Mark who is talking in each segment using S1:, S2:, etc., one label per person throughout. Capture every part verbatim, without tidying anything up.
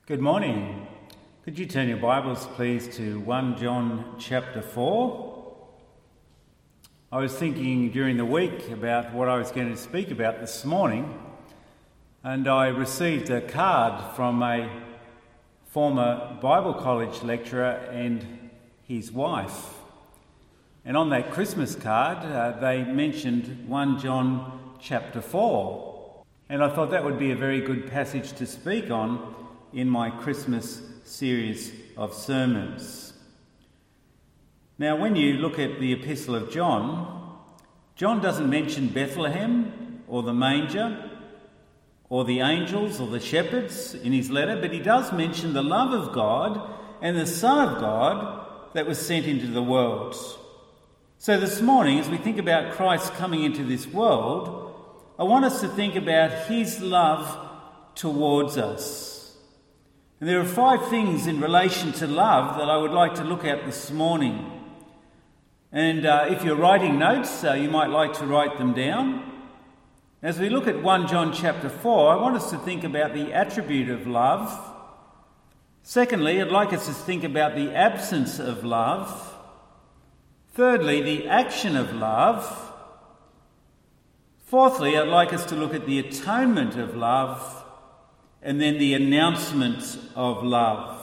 S1: Good morning. Could you turn your Bibles, please, to First John chapter four? I was thinking during the week about what I was going to speak about this morning, and I received a card from a former Bible college lecturer and his wife. And on that Christmas card, uh, they mentioned First John chapter four. And I thought that would be a very good passage to speak on in my Christmas series of sermons. Now, when you look at the Epistle of John, John doesn't mention Bethlehem or the manger or the angels or the shepherds in his letter, but he does mention the love of God and the Son of God that was sent into the world. So this morning, as we think about Christ coming into this world, I want us to think about his love towards us. And there are five things in relation to love that I would like to look at this morning. And uh, if you're writing notes, uh, you might like to write them down. As we look at First John chapter four, I want us to think about the attribute of love. Secondly, I'd like us to think about the absence of love. Thirdly, the action of love. Fourthly, I'd like us to look at the atonement of love. And then the announcement of love.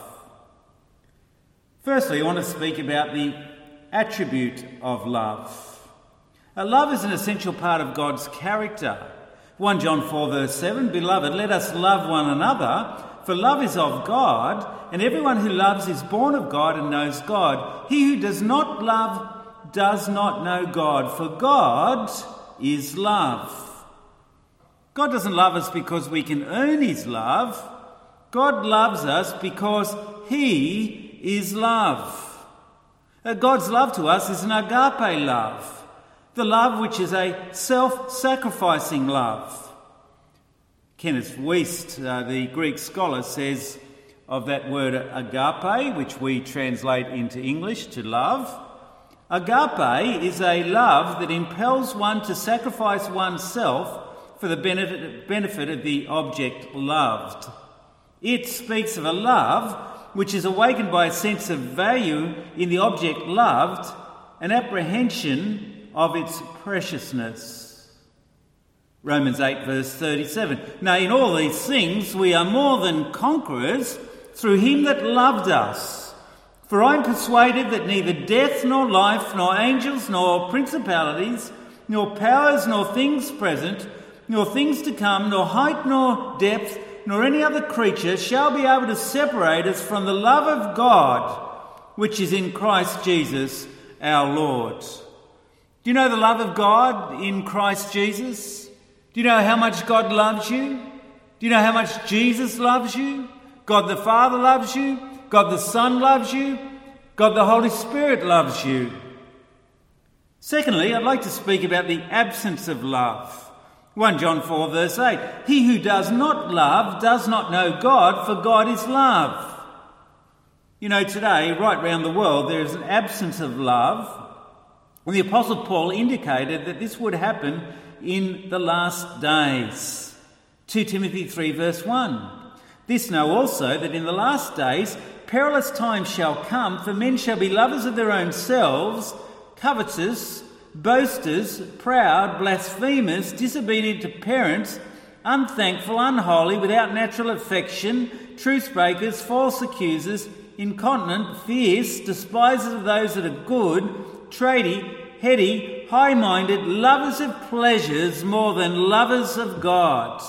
S1: Firstly, I want to speak about the attribute of love. Uh, love is an essential part of God's character. First John four verse seven, Beloved, let us love one another, for love is of God, and everyone who loves is born of God and knows God. He who does not love does not know God, for God is love. God doesn't love us because we can earn his love. God loves us because he is love. God's love to us is an agape love, the love which is a self-sacrificing love. Kenneth Wuest, uh, the Greek scholar, says of that word agape, which we translate into English to love, agape is a love that impels one to sacrifice oneself for the benefit, benefit of the object loved. It speaks of a love which is awakened by a sense of value in the object loved, an apprehension of its preciousness. Romans eight verse thirty-seven. Now in all these things we are more than conquerors through him that loved us. For I am persuaded that neither death nor life, nor angels, nor principalities, nor powers, nor things present, nor things to come, nor height, nor depth, nor any other creature shall be able to separate us from the love of God, which is in Christ Jesus our Lord. Do you know the love of God in Christ Jesus? Do you know how much God loves you? Do you know how much Jesus loves you? God the Father loves you. God the Son loves you. God the Holy Spirit loves you. Secondly, I'd like to speak about the absence of love. First John four verse eight, He who does not love does not know God, for God is love. You know, today, right around the world, there is an absence of love. And the Apostle Paul indicated that this would happen in the last days. Second Timothy three verse one, This know also that in the last days perilous times shall come, for men shall be lovers of their own selves, covetous, boasters, proud, blasphemers, disobedient to parents, unthankful, unholy, without natural affection, truce breakers, false accusers, incontinent, fierce, despisers of those that are good, tradie, heady, high-minded, lovers of pleasures more than lovers of God.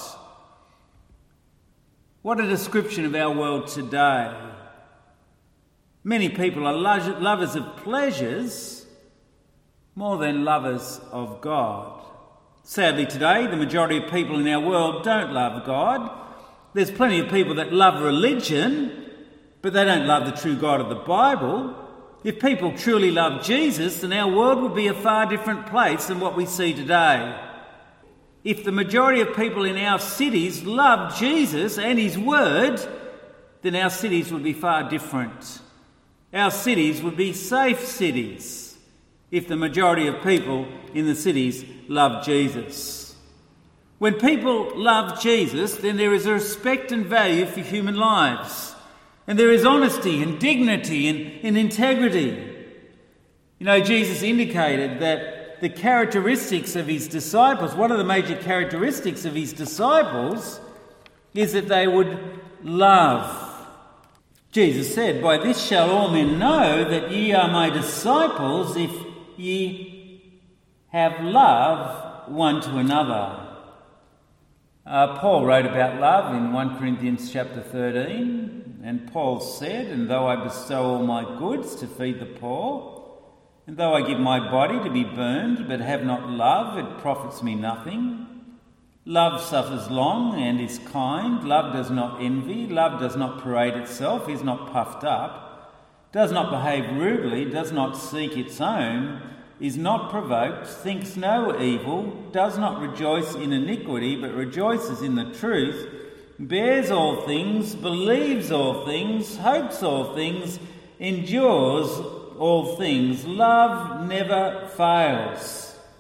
S1: What a description of our world today. Many people are lo- lovers of pleasures more than lovers of God. Sadly today, the majority of people in our world don't love God. There's plenty of people that love religion, but they don't love the true God of the Bible. If people truly love Jesus, then our world would be a far different place than what we see today. If the majority of people in our cities love Jesus and his word, then our cities would be far different. Our cities would be safe cities if the majority of people in the cities love Jesus. When people love Jesus, then there is a respect and value for human lives. And there is honesty and dignity and, and integrity. You know, Jesus indicated that the characteristics of his disciples, one of the major characteristics of his disciples, is that they would love. Jesus said, "By this shall all men know that ye are my disciples, if ye have love one to another." Uh, Paul wrote about love in First Corinthians chapter thirteen, and Paul said, "And though I bestow all my goods to feed the poor, and though I give my body to be burned, but have not love, it profits me nothing. Love suffers long and is kind. Love does not envy. Love does not parade itself, is not puffed up, does not behave rudely, does not seek its own, is not provoked, thinks no evil, does not rejoice in iniquity, but rejoices in the truth, bears all things, believes all things, hopes all things, endures all things. Love never fails."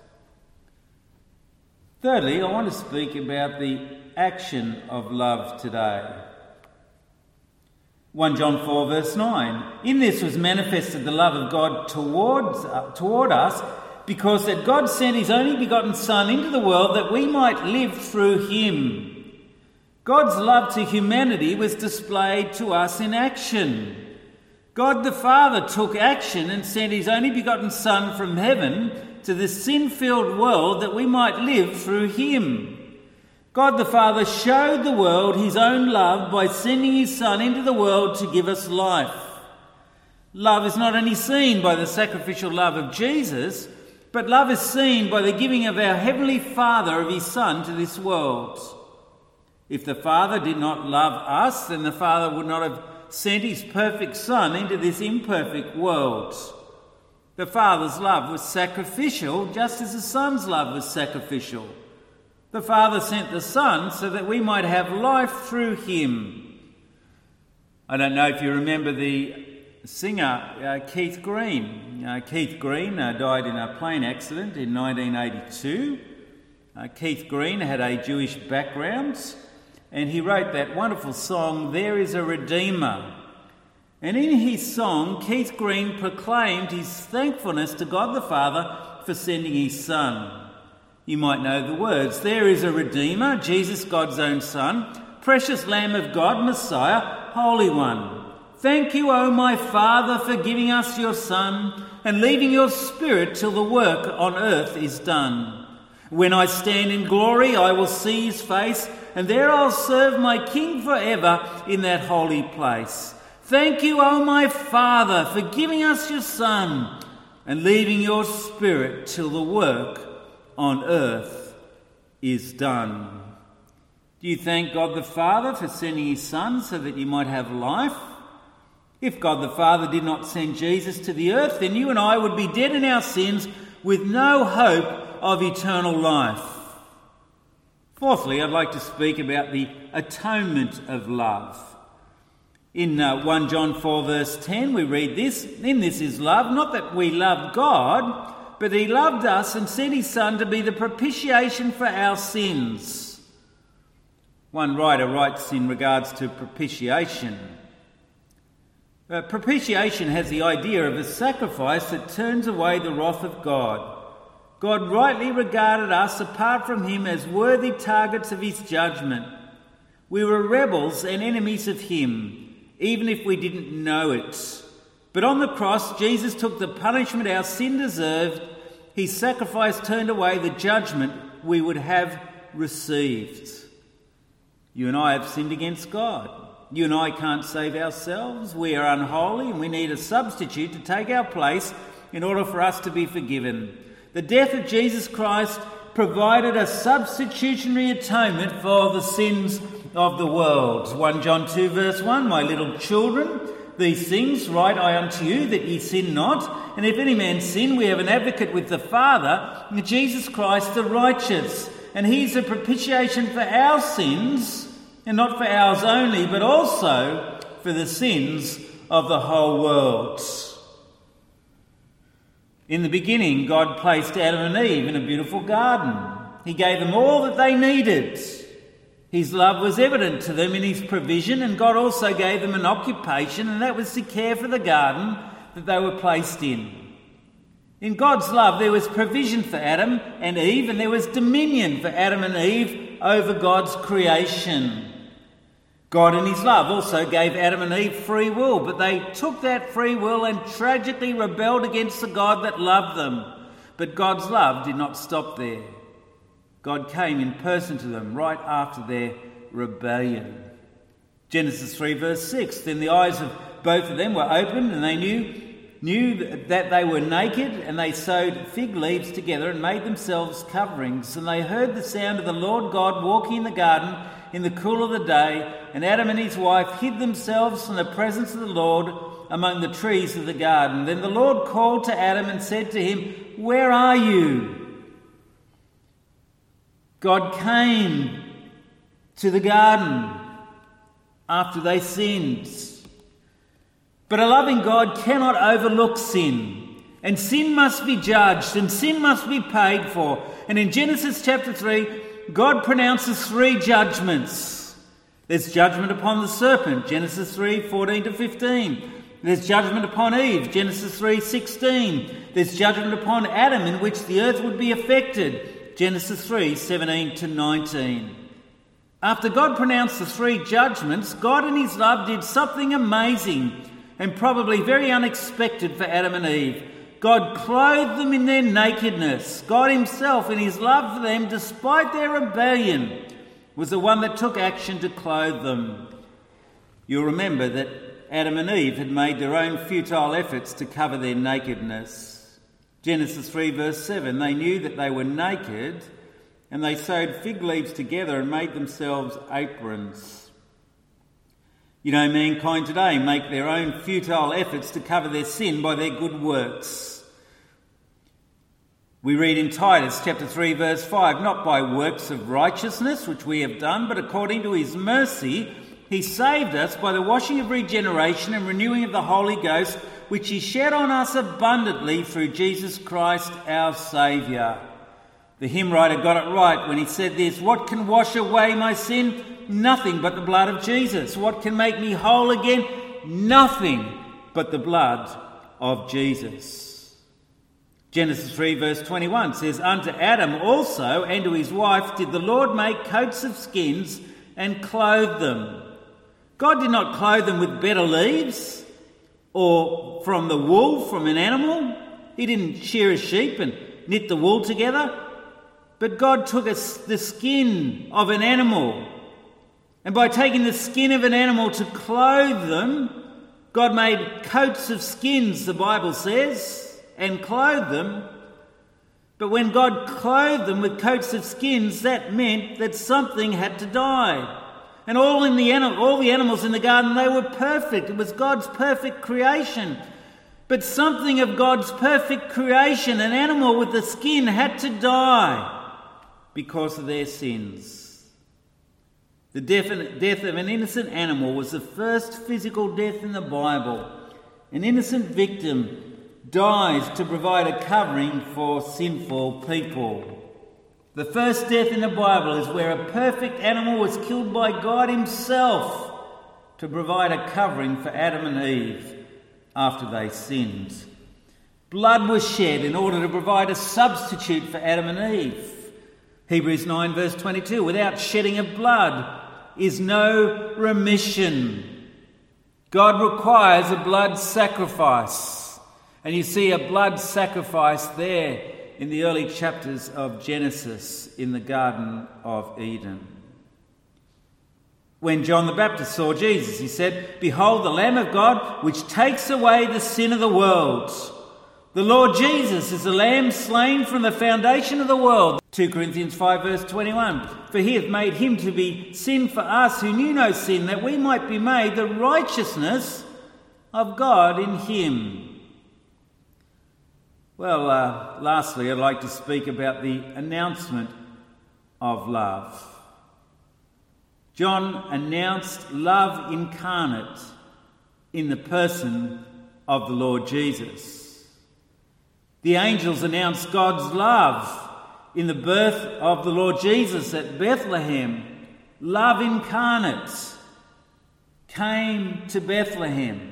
S1: Thirdly, I want to speak about the action of love today. First John four verse nine. "In this was manifested the love of God towards, uh, toward us, because that God sent his only begotten Son into the world that we might live through him." God's love to humanity was displayed to us in action. God the Father took action and sent his only begotten Son from heaven to this sin-filled world that we might live through him. God the Father showed the world his own love by sending his Son into the world to give us life. Love is not only seen by the sacrificial love of Jesus, but love is seen by the giving of our Heavenly Father of his Son to this world. If the Father did not love us, then the Father would not have sent his perfect Son into this imperfect world. The Father's love was sacrificial, just as the Son's love was sacrificial. The Father sent the Son so that we might have life through him. I don't know if you remember the singer uh, Keith Green. Uh, Keith Green uh, died in a plane accident in nineteen eighty-two. Uh, Keith Green had a Jewish background, and he wrote that wonderful song, "There is a Redeemer." And in his song, Keith Green proclaimed his thankfulness to God the Father for sending his Son. You might know the words, "There is a Redeemer, Jesus, God's own Son, precious Lamb of God, Messiah, Holy One. Thank you, O my Father, for giving us your Son and leaving your Spirit till the work on earth is done. When I stand in glory, I will see his face, and there I'll serve my King forever in that holy place. Thank you, O my Father, for giving us your Son and leaving your Spirit till the work on earth is done." Do you thank God the Father for sending his Son so that you might have life? If God the Father did not send Jesus to the earth, then you and I would be dead in our sins with no hope of eternal life. Fourthly, I'd like to speak about the atonement of love. In uh, First John four verse ten we read this, "In this is love, not that we loved God, but he loved us and sent his Son to be the propitiation for our sins." One writer writes in regards to propitiation, uh, propitiation has the idea of a sacrifice that turns away the wrath of God. God rightly regarded us apart from him as worthy targets of his judgment. We were rebels and enemies of him, even if we didn't know it. But on the cross, Jesus took the punishment our sin deserved. His sacrifice turned away the judgment we would have received. You and I have sinned against God. You and I can't save ourselves. We are unholy and we need a substitute to take our place in order for us to be forgiven. The death of Jesus Christ provided a substitutionary atonement for the sins of the world. First John two verse one, "My little children, these things write I unto you, that ye sin not. And if any man sin, we have an advocate with the Father, Jesus Christ the righteous. And he is a propitiation for our sins, and not for ours only, but also for the sins of the whole world." In the beginning, God placed Adam and Eve in a beautiful garden. He gave them all that they needed. His love was evident to them in his provision, and God also gave them an occupation, and that was to care for the garden that they were placed in. In God's love, there was provision for Adam and Eve, and there was dominion for Adam and Eve over God's creation. God in his love also gave Adam and Eve free will, but they took that free will and tragically rebelled against the God that loved them. But God's love did not stop there. God came in person to them right after their rebellion. Genesis three verse six, then the eyes of both of them were opened, and they knew, knew that they were naked, and they sewed fig leaves together and made themselves coverings. And they heard the sound of the Lord God walking in the garden in the cool of the day, and Adam and his wife hid themselves from the presence of the Lord among the trees of the garden. Then the Lord called to Adam and said to him, "Where are you?" God came to the garden after they sinned. But a loving God cannot overlook sin, and sin must be judged, and sin must be paid for. And in Genesis chapter three, God pronounces three judgments. There's judgment upon the serpent, Genesis three fourteen to fifteen. There's judgment upon Eve, Genesis three sixteen. There's judgment upon Adam, in which the earth would be affected, Genesis three seventeen to nineteen. After God pronounced the three judgments, God in his love did something amazing and probably very unexpected for Adam and Eve. God clothed them in their nakedness. God himself, in his love for them, despite their rebellion, was the one that took action to clothe them. You'll remember that Adam and Eve had made their own futile efforts to cover their nakedness. Genesis three verse seven, they knew that they were naked, and they sewed fig leaves together and made themselves aprons. You know, mankind today make their own futile efforts to cover their sin by their good works. We read in Titus chapter three verse five, not by works of righteousness which we have done, but according to his mercy he saved us by the washing of regeneration and renewing of the Holy Ghost, which he shed on us abundantly through Jesus Christ our Saviour. The hymn writer got it right when he said this, "What can wash away my sin? Nothing but the blood of Jesus. What can make me whole again? Nothing but the blood of Jesus." Genesis three verse twenty-one says, "Unto Adam also and to his wife did the Lord make coats of skins and clothe them." God did not clothe them with better leaves or from the wool from an animal. He didn't shear a sheep and knit the wool together. But God took a, the skin of an animal, and by taking the skin of an animal to clothe them, God made coats of skins, the Bible says, and clothed them. But when God clothed them with coats of skins, that meant that something had to die. And all in the all the animals in the garden, they were perfect. It was God's perfect creation. But something of God's perfect creation, an animal with the skin, had to die because of their sins. The death of an innocent animal was the first physical death in the Bible. An innocent victim dies to provide a covering for sinful people. The first death in the Bible is where a perfect animal was killed by God himself to provide a covering for Adam and Eve after they sinned. Blood was shed in order to provide a substitute for Adam and Eve. Hebrews nine verse twenty-two, without shedding of blood is no remission. God requires a blood sacrifice. And you see a blood sacrifice there in the early chapters of Genesis in the Garden of Eden. When John the Baptist saw Jesus, he said, "Behold the Lamb of God, which takes away the sin of the world." The Lord Jesus is the Lamb slain from the foundation of the world. Second Corinthians five verse twenty-one, "For he hath made him to be sin for us who knew no sin, that we might be made the righteousness of God in him." Well, uh, lastly, I'd like to speak about the announcement of love. John announced love incarnate in the person of the Lord Jesus. The angels announced God's love in the birth of the Lord Jesus at Bethlehem. Love incarnate came to Bethlehem.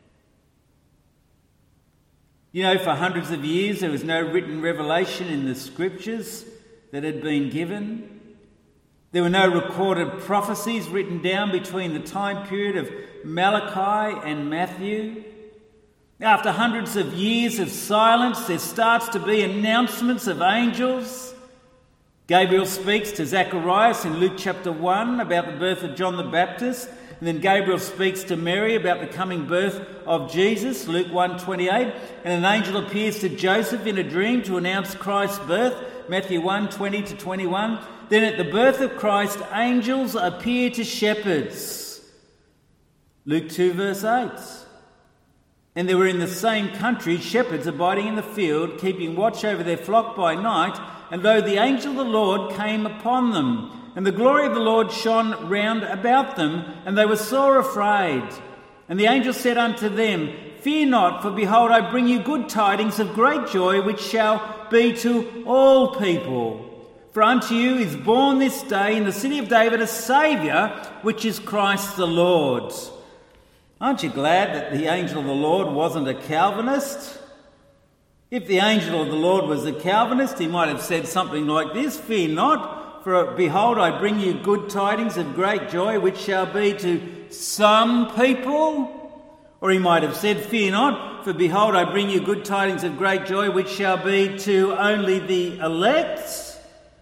S1: You know, for hundreds of years there was no written revelation in the scriptures that had been given. There were no recorded prophecies written down between the time period of Malachi and Matthew. After hundreds of years of silence, there starts to be announcements of angels. Gabriel speaks to Zacharias in Luke chapter one about the birth of John the Baptist. And then Gabriel speaks to Mary about the coming birth of Jesus, Luke one twenty-eight. And an angel appears to Joseph in a dream to announce Christ's birth, Matthew one twenty to twenty-one. Then at the birth of Christ, angels appear to shepherds, Luke two verse eight. And there were in the same country shepherds abiding in the field, keeping watch over their flock by night. And lo, the angel of the Lord came upon them, and the glory of the Lord shone round about them, and they were sore afraid. And the angel said unto them, Fear not, for behold, I bring you good tidings of great joy, which shall be to all people. For unto you is born this day in the city of David a Saviour, which is Christ the Lord. Aren't you glad that the angel of the Lord wasn't a Calvinist? If the angel of the Lord was a Calvinist, he might have said something like this, Fear not, for behold, I bring you good tidings of great joy, which shall be to some people. Or he might have said, Fear not, for behold, I bring you good tidings of great joy, which shall be to only the elect.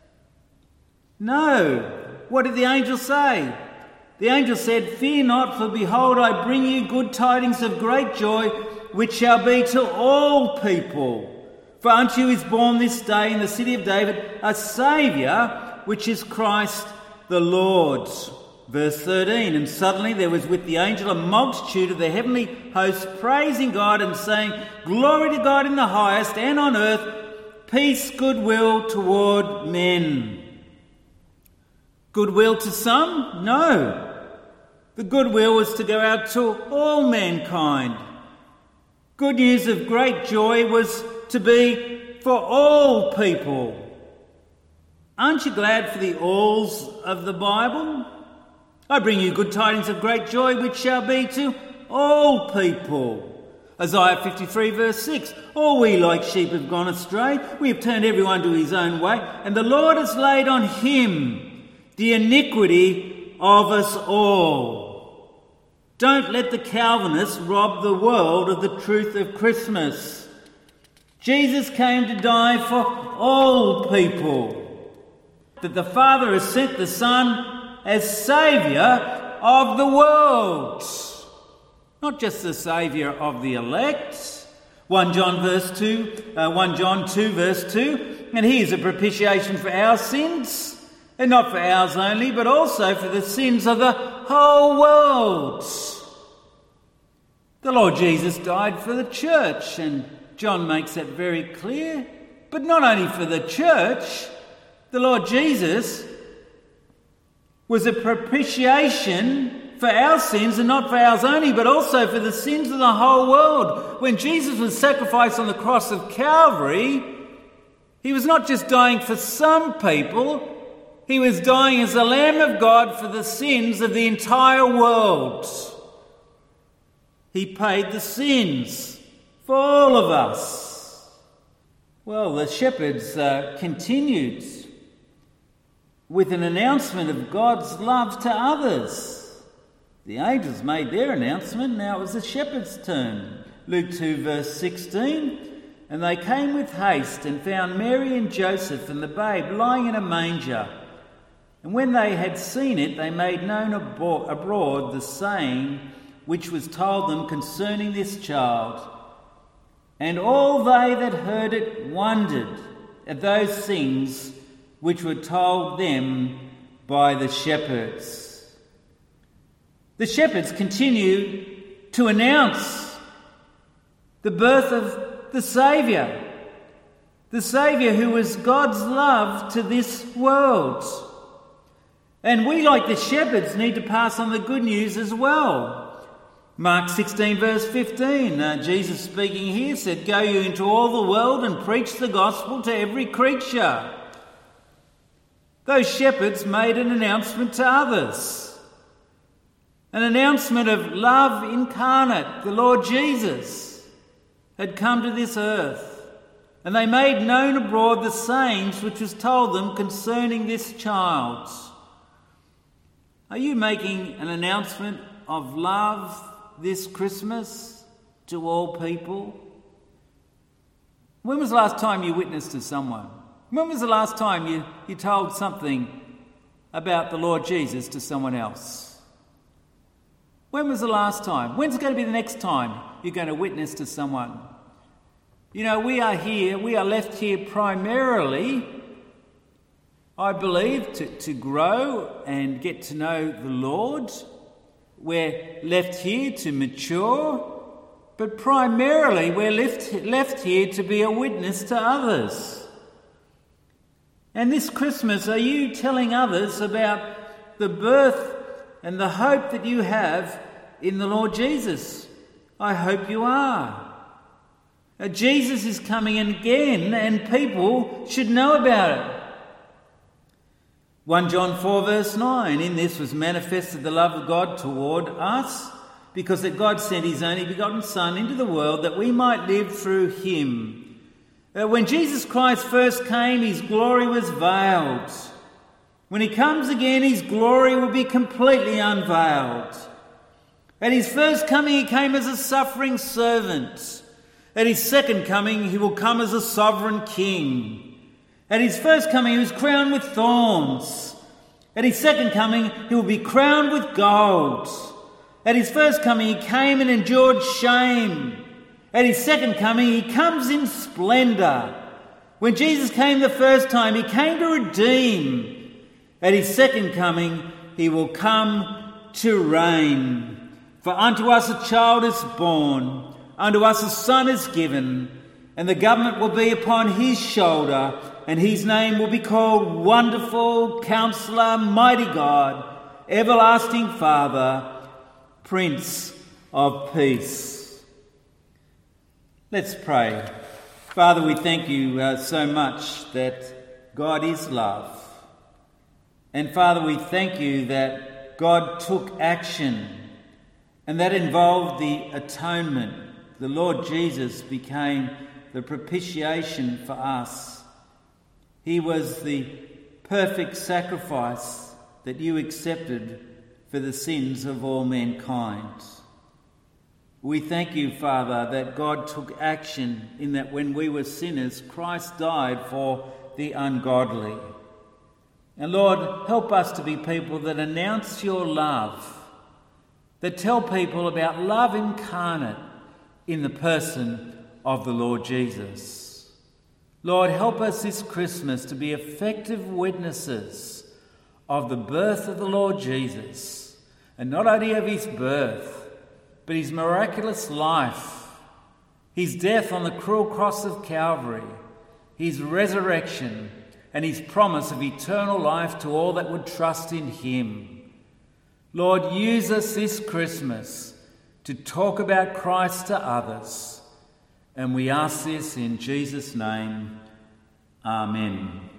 S1: No. What did the angel say? The angel said, Fear not, for behold, I bring you good tidings of great joy, which shall be to all people. For unto you is born this day in the city of David a Saviour, which is Christ the Lord. Verse thirteen, And suddenly there was with the angel a multitude of the heavenly hosts praising God and saying, Glory to God in the highest, and on earth peace, goodwill toward men. Goodwill to some? No. The goodwill was to go out to all mankind. Good news of great joy was to be for all people. Aren't you glad for the alls of the Bible? I bring you good tidings of great joy, which shall be to all people. Isaiah fifty-three verse six, All we like sheep have gone astray, we have turned everyone to his own way, and the Lord has laid on him the iniquity of us all. Don't let the Calvinists rob the world of the truth of Christmas. Jesus came to die for all people. That the Father has sent the Son as Saviour of the world. Not just the Saviour of the elect. First John verse two, uh, First John two verse two, and he is a propitiation for our sins. And not for ours only, but also for the sins of the whole world. The Lord Jesus died for the church, and John makes that very clear. But not only for the church, the Lord Jesus was a propitiation for our sins, and not for ours only, but also for the sins of the whole world. When Jesus was sacrificed on the cross of Calvary, he was not just dying for some people, he was dying as the Lamb of God for the sins of the entire world. He paid the sins for all of us. Well, the shepherds uh, continued with an announcement of God's love to others. The angels made their announcement, now it was the shepherds' turn. Luke two verse sixteen, And they came with haste and found Mary and Joseph and the babe lying in a manger. And when they had seen it, they made known abroad the saying which was told them concerning this child. And all they that heard it wondered at those things which were told them by the shepherds. The shepherds continue to announce the birth of the Saviour, the Saviour who was God's love to this world. And we, like the shepherds, need to pass on the good news as well. Mark sixteen verse fifteen, uh, Jesus speaking here said, Go you into all the world and preach the gospel to every creature. Those shepherds made an announcement to others. An announcement of love incarnate. The Lord Jesus had come to this earth. And they made known abroad the sayings which was told them concerning this child. Are you making an announcement of love this Christmas to all people? When was the last time you witnessed to someone? When was the last time you, you told something about the Lord Jesus to someone else? When was the last time? When's it going to be the next time you're going to witness to someone? You know, we are here, we are left here primarily, I believe, to, to grow and get to know the Lord. We're left here to mature, but primarily we're left, left here to be a witness to others. And this Christmas, are you telling others about the birth and the hope that you have in the Lord Jesus? I hope you are. Now, Jesus is coming again and people should know about it. First John four verse nine, in this was manifested the love of God toward us, because that God sent his only begotten Son into the world that we might live through him. Uh, when Jesus Christ first came, his glory was veiled. When he comes again, his glory will be completely unveiled. At his first coming, he came as a suffering servant. At his second coming, he will come as a sovereign king. At his first coming, he was crowned with thorns. At his second coming, he will be crowned with gold. At his first coming, he came and endured shame. At his second coming, he comes in splendour. When Jesus came the first time, he came to redeem. At his second coming, he will come to reign. For unto us a child is born, unto us a son is given, and the government will be upon his shoulder, and his name will be called Wonderful, Counselor, Mighty God, Everlasting Father, Prince of Peace. Let's pray. Father, we thank you uh, so much that God is love. And Father, we thank you that God took action, and that involved the atonement. The Lord Jesus became the propitiation for us. He was the perfect sacrifice that you accepted for the sins of all mankind. We thank you, Father, that God took action in that when we were sinners, Christ died for the ungodly. And Lord, help us to be people that announce your love, that tell people about love incarnate in the person of the Lord Jesus. Lord, help us this Christmas to be effective witnesses of the birth of the Lord Jesus, and not only of his birth, but his miraculous life, his death on the cruel cross of Calvary, his resurrection, and his promise of eternal life to all that would trust in him. Lord, use us this Christmas to talk about Christ to others. And we ask this in Jesus' name. Amen.